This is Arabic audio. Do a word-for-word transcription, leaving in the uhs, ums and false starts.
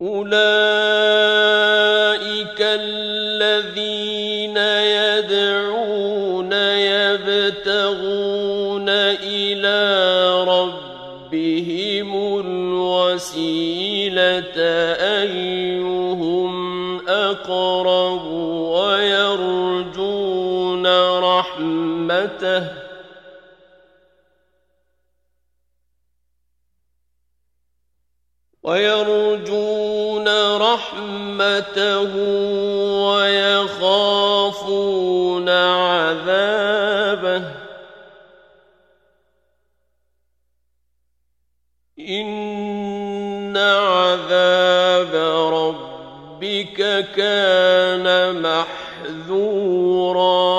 أولئك الذين يدعون يبتغون إلى ربهم الوسيلة أيهم أقرب ويرجون رحمته ويرجون رحمته ويخافون عذابه إن عذاب ربك كان محذورا